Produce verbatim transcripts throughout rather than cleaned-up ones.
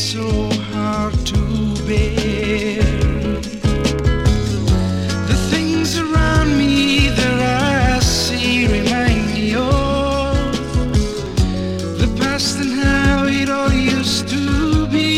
so hard to bear. The things around me that I see remind me of the past and how it all used to be.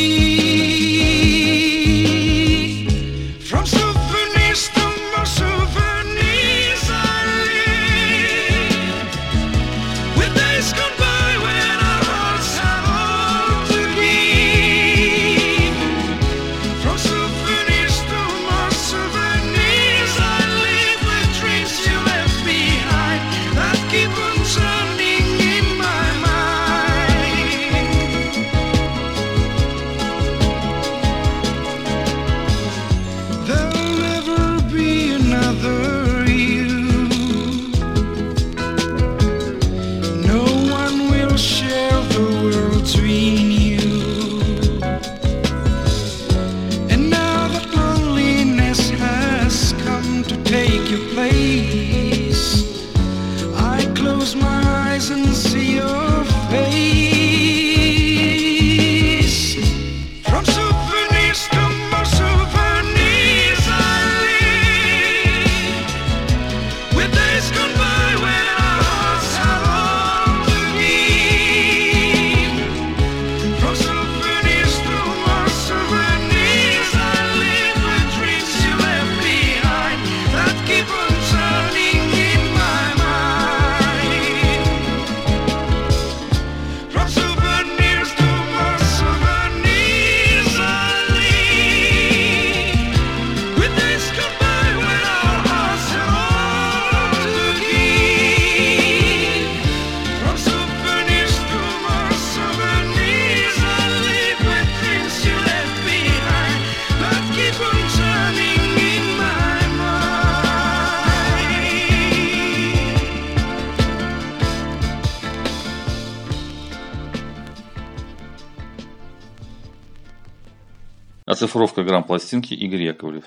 From souvenirs to more souvenirs I live, with days gone by when our hearts have all to give. From souvenirs to more souvenirs I live, with dreams you left behind that keep on turning in my mind. There'll never be another you. No one will share the world between you. And now that loneliness has come to take your place, I close my eyes and see your face. From souvenirs to more souvenirs I live, with days gone by when our hearts have all to give. From souvenirs to more souvenirs I live, with dreams you left behind that keep on turning in my mind. From souvenirs to more souvenirs I live, with days gone by when our hearts have all to give. From souvenirs to more souvenirs I live, with dreams you left behind that keep on turning in my mind. Оцифровка грамм-пластинки Игорь Яковлев.